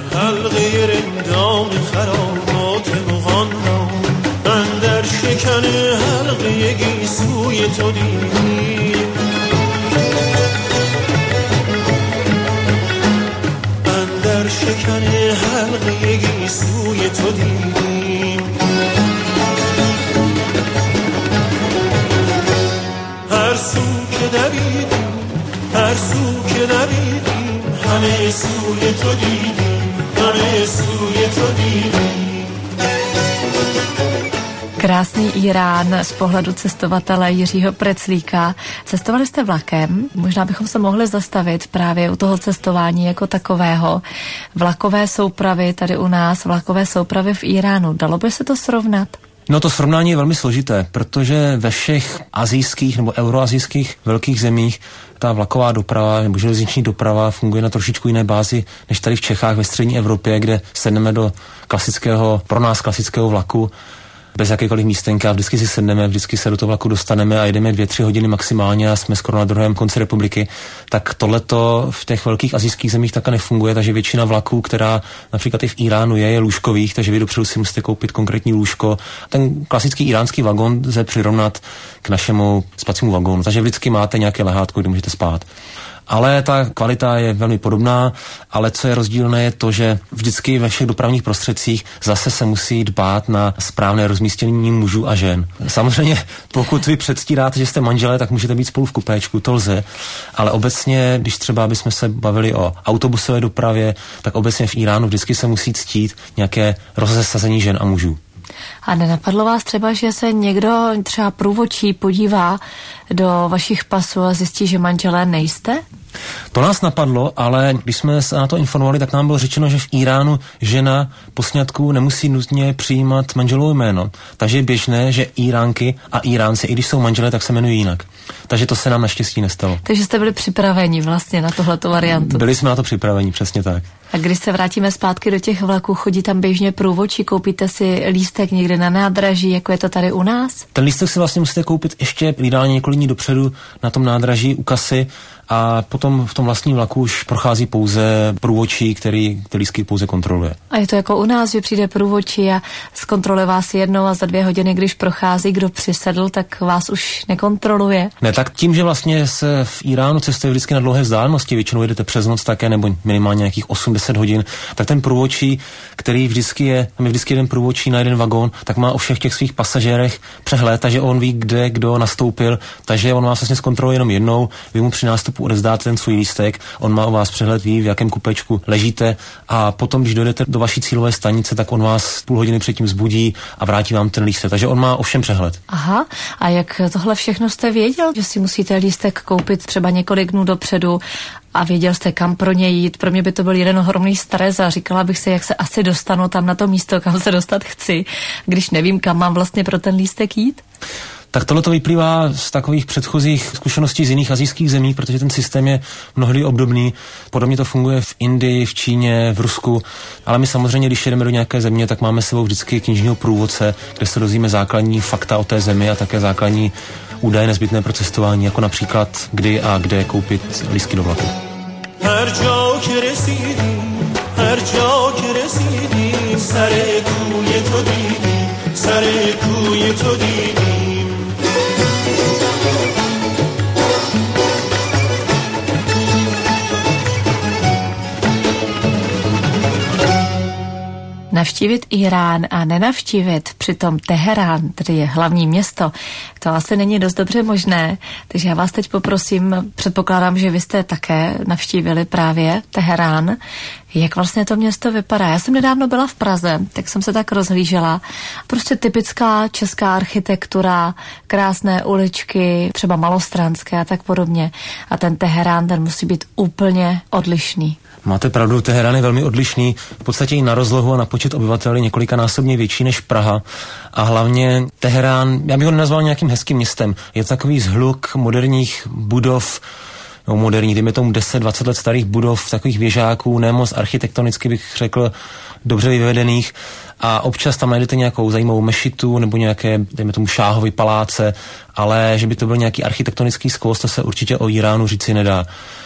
شکن حلقه گیسوی تو دیدیم هر سو که دویدیم هر سو که دویدیم همه سوی تو دیدیم همه سوی تو دیدیم. Krásný Irán z pohledu cestovatele Jiřího Preclíka. Cestovali jste vlakem? Možná bychom se mohli zastavit právě u toho cestování jako takového. Vlakové soupravy tady u nás, vlakové soupravy v Iránu. Dalo by se to srovnat? No to srovnání je velmi složité, protože ve všech asijských nebo euroasijských velkých zemích ta vlaková doprava nebo železniční doprava funguje na trošičku jiné bázi než tady v Čechách, ve střední Evropě, kde sedneme do pro nás klasického vlaku bez jakékoliv místenky a vždycky si sedneme, vždycky se do toho vlaku dostaneme a jedeme 2-3 hodiny maximálně a jsme skoro na druhém konci republiky, tak tohleto v těch velkých asijských zemích také nefunguje, takže většina vlaků, která například i v Iránu je lůžkových, takže vy dopředu si musíte koupit konkrétní lůžko. Ten klasický iránský vagon lze přirovnat k našemu spacímu vagónu, takže vždycky máte nějaké lehátko, kde můžete spát. Ale ta kvalita je velmi podobná, ale co je rozdílné je to, že vždycky ve všech dopravních prostředcích zase se musí dbát na správné rozmístění mužů a žen. Samozřejmě, pokud vy předstíráte, že jste manželé, tak můžete být spolu v kupéčku, to lze, ale obecně, když třeba bychom se bavili o autobusové dopravě, tak obecně v Iránu vždycky se musí ctít nějaké rozesazení žen a mužů. A nenapadlo vás třeba, že se někdo třeba průvodčí podívá do vašich pasů a zjistí, že manželé nejste? To nás napadlo, ale když jsme se na to informovali, tak nám bylo řečeno, že v Iránu žena po sňatku nemusí nutně přijímat manželovo jméno. Takže je běžné, že Iránky a Iránci, i když jsou manželé, tak se jmenují jinak. Takže to se nám naštěstí nestalo. Takže jste byli připraveni vlastně na tohleto variantu. Byli jsme na to připraveni, přesně tak. A když se vrátíme zpátky do těch vlaků, chodí tam běžně průvodčí, koupíte si lístek někde na nádraží, jako je to tady u nás? Ten lístek si vlastně musíte koupit ještě ideálně několik dní dopředu na tom nádraží u kasy a potom v tom vlastním vlaku už prochází pouze průvodčí, který lístky pouze kontroluje. A je to jako u nás, že přijde průvodčí a zkontroluje vás jednou a za 2 hodiny, když prochází, kdo přisedl, tak vás už nekontroluje? Ne, tak tím, že vlastně se v Iránu cestuje vždycky na dlouhé vzdálenosti, většinou jedete přes noc také, nebo minimálně nějakých 8-10 hodin, tak ten průvodčí, který vždycky je jeden průvodčí na jeden vagón, tak má o všech těch svých pasažérech přehled, takže on ví, kde kdo nastoupil, takže on vás vlastně zkontroluje jenom jednou, vy mu při nástupu vstupu odevzdáte ten svůj lístek, on má o vás přehled, ví, v jakém kupečku ležíte a potom, když dojdete do vaší cílové stanice, tak on vás půl hodiny předtím zbudí a vrátí vám ten lístek. Takže on má o všem přehled. Aha, a jak tohle všechno jste věděl, že si musíte lístek koupit třeba několik dnů dopředu a věděl jste, kam pro něj jít? Pro mě by to byl jeden ohromný stres a říkala bych si, jak se asi dostanu tam na to místo, kam se dostat chci, když nevím, kam mám vlastně pro ten lístek jít? Tak tohle to vyplývá z takových předchozích zkušeností z jiných asijských zemí, protože ten systém je mnohdy obdobný. Podobně to funguje v Indii, v Číně, v Rusku, ale my samozřejmě, když jedeme do nějaké země, tak máme s sebou vždycky knižního průvodce, kde se dozvíme základní fakta o té zemi a také základní údaje nezbytné pro cestování, jako například kdy a kde koupit lístky do vlaku. Navštívit Irán a nenavštívit přitom Teherán, tedy je hlavní město, to asi není dost dobře možné, takže já vás teď poprosím, předpokládám, že vy jste také navštívili právě Teherán. Jak vlastně to město vypadá? Já jsem nedávno byla v Praze, tak jsem se tak rozhlížela. Prostě typická česká architektura, krásné uličky, třeba malostranské a tak podobně. A ten Teherán, ten musí být úplně odlišný. Máte pravdu, Teherán je velmi odlišný, v podstatě i na rozlohu a na počet obyvatel je několikanásobně větší než Praha. A hlavně Teherán, já bych ho nenazval nějakým hezkým městem, je takový zhluk moderních budov, moderní, dejme tomu 10-20 let starých budov, takových věžáků, ne moc architektonicky bych řekl, dobře vyvedených a občas tam najdete nějakou zajímavou mešitu nebo nějaké, dejme tomu šáhové paláce, ale že by to byl nějaký architektonický skvost, to se určitě o Iránu říci nedá.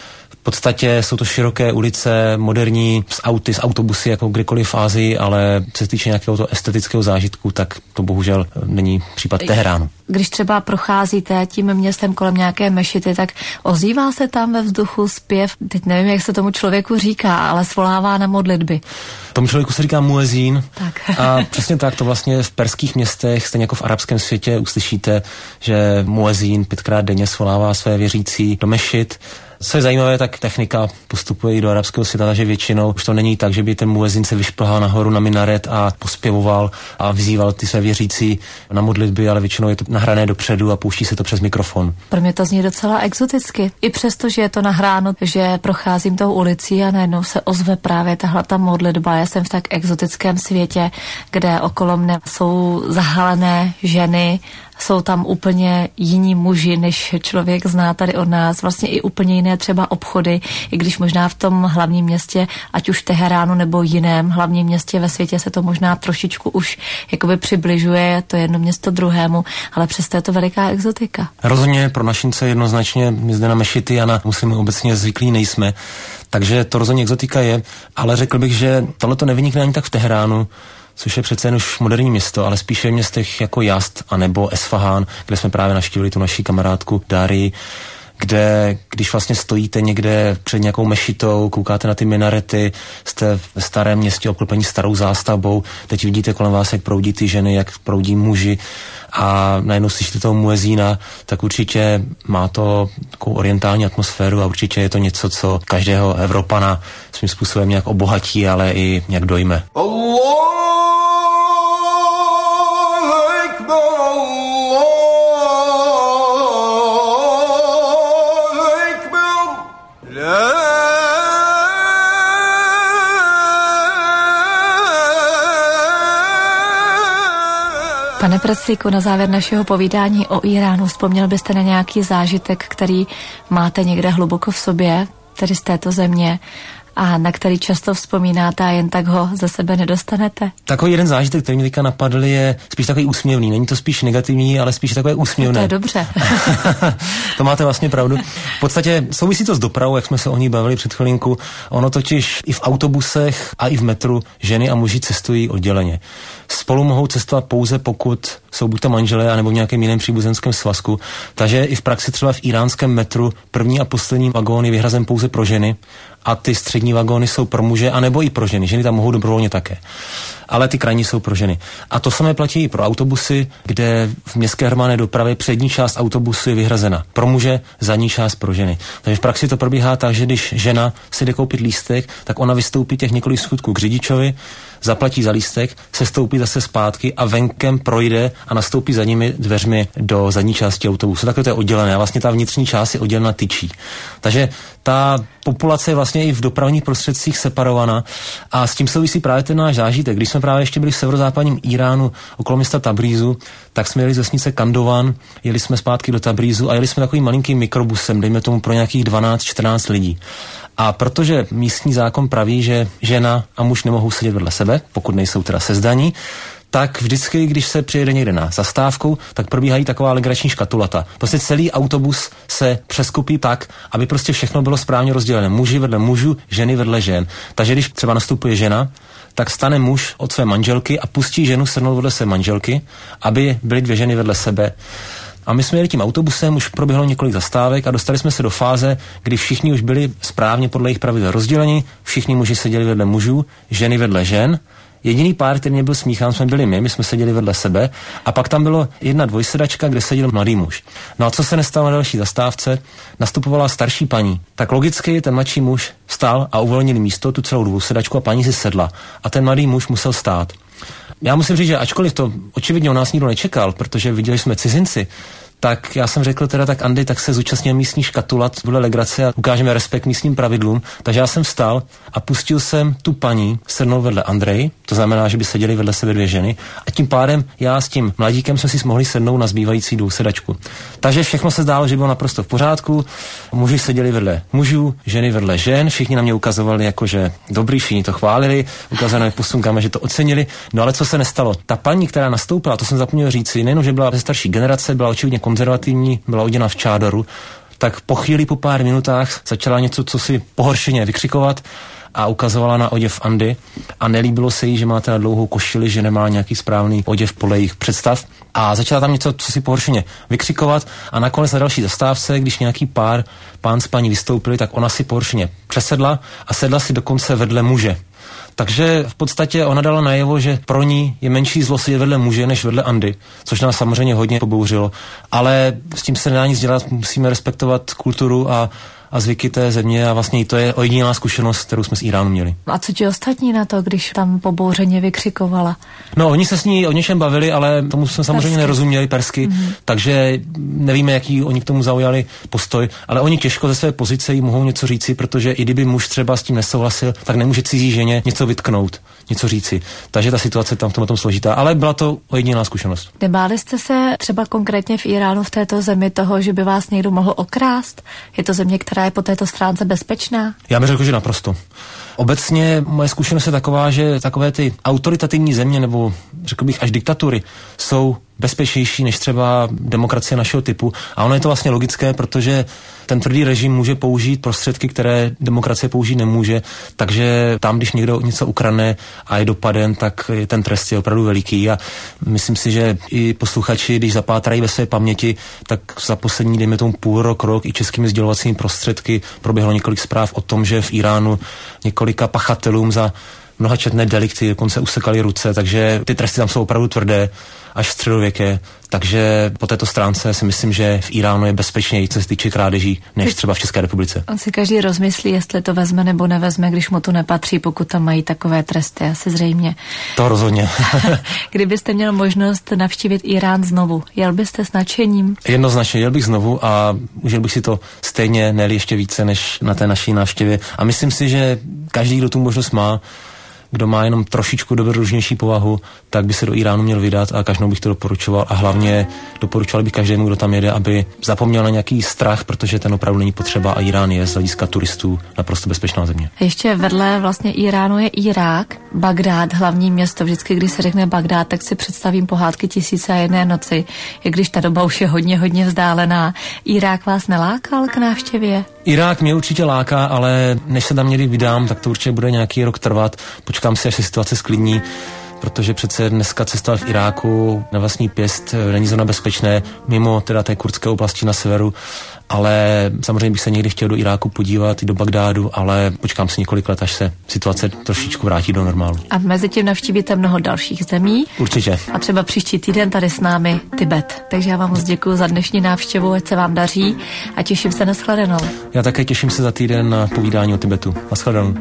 V podstatě jsou to široké ulice, moderní, s auty, s autobusy, jako kdekoliv v Asii, ale co se týče nějakého toho estetického zážitku, tak to bohužel není případ Teheránu. Když třeba procházíte tím městem kolem nějaké mešity, tak ozývá se tam ve vzduchu zpěv, teď nevím, jak se tomu člověku říká, ale svolává na modlitby. Tomu člověku se říká muezín. Tak. A přesně tak, to vlastně v perských městech, stejně jako v arabském světě, uslyšíte, že muezín 5krát denně svolává své věřící do mešit. Co je zajímavé, tak technika postupuje i do arabského světa, takže většinou už to není tak, že by ten muezin se vyšplhal nahoru na minaret a pospěvoval a vyzýval ty své věřící na modlitby, ale většinou je to nahrané dopředu a pouští se to přes mikrofon. Pro mě to zní docela exoticky. I přesto, že je to nahráno, že procházím tou ulicí a najednou se ozve právě tahle ta modlitba. Já jsem v tak exotickém světě, kde okolo mne jsou zahalené ženy, jsou tam úplně jiní muži, než člověk zná tady od nás, vlastně i úplně jiné třeba obchody, i když možná v tom hlavním městě, ať už Teheránu nebo jiném hlavním městě ve světě se to možná trošičku už jakoby přibližuje to jedno město druhému, ale přesto je to veliká exotika. Rozhodně pro našince jednoznačně my zde na mešity a na muslimy obecně zvyklí nejsme, takže to rozhodně exotika je, ale řekl bych, že tohle to nevynikne ani tak v Teheránu, což je přece jen už moderní město, ale spíše v městech jako Yazd a nebo Esfahán, kde jsme právě navštívili tu naší kamarádku Dárii, kde když vlastně stojíte někde před nějakou mešitou, koukáte na ty minarety, jste ve starém městě obklopení starou zástavbou, teď vidíte kolem vás, jak proudí ty ženy, jak proudí muži a najednou slyšíte toho muezína, tak určitě má to takovou orientální atmosféru a určitě je to něco, co každého Evropana svým způsobem nějak obohatí, ale i nějak dojme. Pane Preclíku, na závěr našeho povídání o Iránu vzpomněl byste na nějaký zážitek, který máte někde hluboko v sobě, tedy z této země, a na který často vzpomínáte a jen tak ho ze sebe nedostanete? Takový jeden zážitek, který mě teďka napadl, je spíš takový úsměvný. Není to spíš negativní, ale spíš takové úsměvné. To je dobře. To máte vlastně pravdu. V podstatě souvisí to s dopravou, jak jsme se o ní bavili před chvilinku. Ono totiž i v autobusech a i v metru ženy a muži cestují odděleně. Spolu mohou cestovat pouze, pokud jsou buď to manželé, anebo v nějakém jiném příbuzenském svazku. Takže i v praxi třeba v iránském metru první a poslední vagón je vyhrazen pouze pro ženy a ty střední vagóny jsou pro muže, anebo i pro ženy. Ženy tam mohou dobrovolně také. ale ty krajní jsou pro ženy. A to samé platí i pro autobusy, kde v městské hromadné dopravě přední část autobusu je vyhrazena pro muže, zadní část pro ženy. Takže v praxi to probíhá tak, že když žena si jde koupit lístek, tak ona vystoupí těch několik skutků k řidičovi, zaplatí za lístek, se stoupí zase zpátky a venkem projde a nastoupí zadními dveřmi do zadní části autobusu. Takhle to je oddělené a vlastně ta vnitřní část je oddělena tyčí. Takže ta populace je vlastně i v dopravních prostředcích separovaná a s tím souvisí právě ten náš zážitek. Když jsme právě ještě byli v severozápadním Iránu okolo města Tabrízu, tak jsme jeli z vesnice Kandovan, jeli jsme zpátky do Tabrízu a jeli jsme takovým malinkým mikrobusem, dejme tomu pro nějakých 12-14 lidí. A protože místní zákon praví, že žena a muž nemohou sedět vedle sebe, pokud nejsou teda sezdaní, tak vždycky, když se přijede někde na zastávku, tak probíhají taková legrační škatulata. Prostě celý autobus se přeskupí tak, aby prostě všechno bylo správně rozdělené. Muži vedle mužů, ženy vedle žen. Takže když třeba nastupuje žena, tak stane muž od své manželky a pustí ženu sednout vedle své manželky, aby byly dvě ženy vedle sebe. A my jsme jeli tím autobusem, už proběhlo několik zastávek a dostali jsme se do fáze, kdy všichni už byli správně podle jejich pravidel rozděleni, všichni muži seděli vedle mužů, ženy vedle žen. Jediný pár, který nebyl smíchán, jsme byli my jsme seděli vedle sebe a pak tam bylo jedna dvojsedačka, kde seděl mladý muž. No a co se nestalo na další zastávce? Nastupovala starší paní. Tak logicky ten mladší muž vstal a uvolnil místo, tu celou dvousedačku a paní si sedla. A ten mladý muž musel stát. Já musím říct, že ačkoliv to očividně u nás nikdo nečekal, protože viděli jsme cizinci, tak já jsem řekl teda, tak Andy, tak se zúčastnil místní škatulat, bude legrace a ukážeme respekt místním pravidlům. Takže já jsem vstal a pustil jsem tu paní sednout vedle Andrej, to znamená, že by seděli vedle sebe dvě ženy a tím pádem já s tím mladíkem jsme si mohli sednout na zbývající dvousedačku. Takže všechno se zdálo, že bylo naprosto v pořádku, muži seděli vedle mužů, ženy vedle žen, všichni na mě ukazovali jako, že dobrý, všichni to chválili, ukazovali posunkami, že to ocenili. No ale co se nestalo? Ta paní, která nastoupila, to jsem zapomněl říci, nejenom, že byla ze starší generace, byla očividně konzervativní, byla oděna v čádoru, tak po chvíli, po pár minutách začala něco, co si pohoršeně vykřikovat a ukazovala na oděv Andy a nelíbilo se jí, že má teda dlouhou košili, že nemá nějaký správný oděv podle jejich představ a začala tam něco, co si pohoršeně vykřikovat a nakonec na další zastávce, když nějaký pán s paní vystoupili, tak ona si pohoršeně přesedla a sedla si dokonce vedle muže. Takže v podstatě ona dala najevo, že pro ní je menší zlo sedět vedle muže než vedle Andy, což nás samozřejmě hodně pobouřilo. Ale s tím se nedá nic dělat, musíme respektovat kulturu a zvyky té země a vlastně to je jediná zkušenost, kterou jsme z Iránu měli. A co ti ostatní na to, když tam pobouřeně vykřikovala? No, oni se s ní o něčem bavili, ale tomu jsme samozřejmě nerozuměli persky, takže nevíme, jaký oni k tomu zaujali postoj, ale oni těžko ze své pozice jí mohou něco říci, protože i kdyby muž třeba s tím nesouhlasil, tak nemůže cizí ženě něco vytknout, něco říci. Takže ta situace tam v tom složitá, ale byla to jediná zkušenost. Nebáli jste se třeba konkrétně v Iránu, v této zemi toho, že by vás někdo mohl okrást? Je to země, která je po této stránce bezpečná? Já bych řekl, že naprosto. Obecně moje zkušenost je taková, že takové ty autoritativní země, nebo řekl bych až diktatury, jsou bezpečnější než třeba demokracie našeho typu. A ono je to vlastně logické, protože ten tvrdý režim může použít prostředky, které demokracie použít nemůže, takže tam, když někdo něco ukradne a je dopaden, tak ten trest je opravdu veliký a myslím si, že i posluchači, když zapátrají ve své paměti, tak za poslední, dejme tomu půl rok i českými sdělovacími prostředky proběhlo několik zpráv o tom, že v Iránu několika pachatelům za mnohačetné delikty dokonce usekali ruce, takže ty tresty tam jsou opravdu tvrdé, až středověké, takže po této stránce si myslím, že v Iránu je bezpečněji, co se týče krádeží, než třeba v České republice. On si každý rozmyslí, jestli to vezme nebo nevezme, když mu to nepatří, pokud tam mají takové tresty, asi zřejmě. To rozhodně. Kdybyste měl možnost navštívit Irán znovu, jel byste s nadšením? Jednoznačně, jel bych znovu a užil bych si to stejně, ne ještě více, než na té naší návštěvě. A myslím si, že každý, kdo tu možnost má, kdo má jenom trošičku dobrodružnější povahu, tak by se do Iránu měl vydat a každému bych to doporučoval a hlavně doporučoval bych každému, kdo tam jede, aby zapomněl na nějaký strach, protože ten opravdu není potřeba a Irán je z hlediska turistů naprosto bezpečná země. Ještě vedle vlastně Iránu je Irák, Bagdád, hlavní město. Vždycky, když se řekne Bagdád, tak si představím pohádky 1001 noci, i když ta doba už je hodně vzdálená. Irák vás nelákal k návštěvě? Irák mě určitě láká, ale než se tam někdy vydám, tak to určitě bude nějaký rok trvat. Počkám si, až se situace sklidní. protože přece dneska cestovat v Iráku na vlastní pěst není zrovna bezpečné, mimo teda té kurdské oblasti na severu, ale samozřejmě bych se někdy chtěl do Iráku podívat i do Bagdádu, ale počkám si několik let, až se situace trošičku vrátí do normálu. A mezi tím navštívíte mnoho dalších zemí. Určitě. A třeba příští týden tady s námi Tibet. Takže já vám moc děkuji za dnešní návštěvu, ať se vám daří a těším se na shledanou. Já také těším se za týden na povídání o Tibetu. Na shledanou.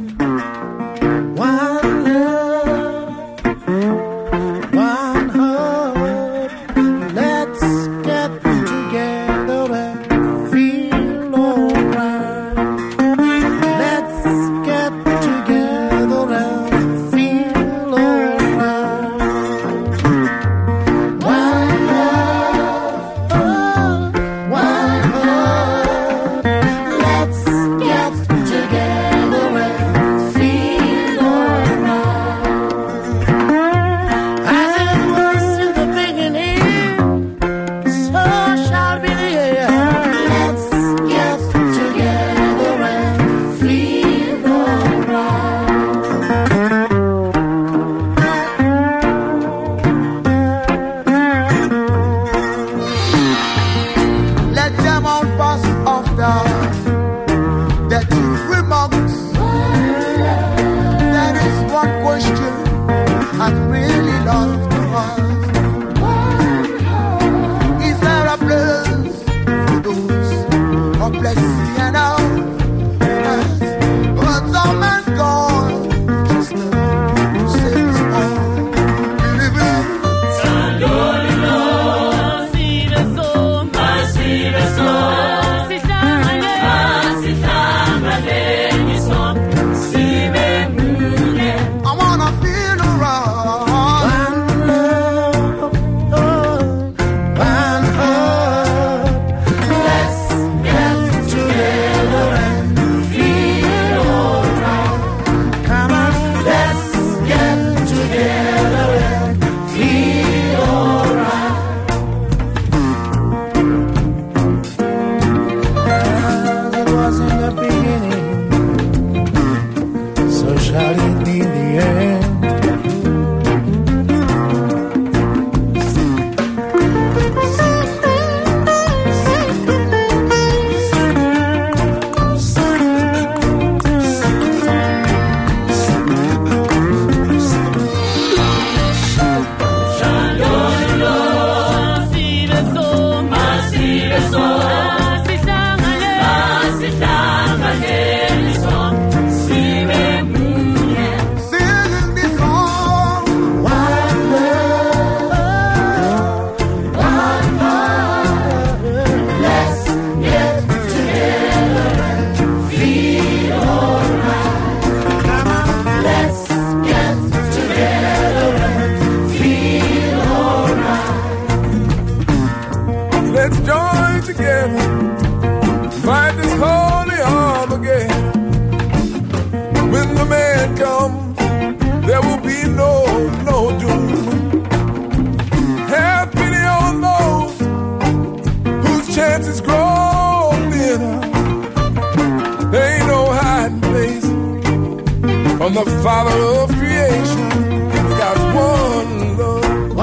From the Father of creation, we got one love,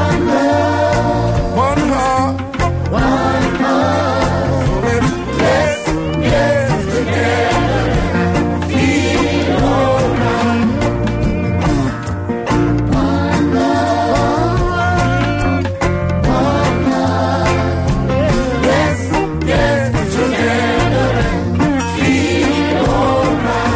one heart, one heart. Let's get together and feel alright. One love, one heart. Let's get together and feel alright.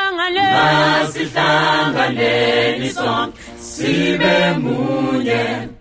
Sihlangane, sibe munye.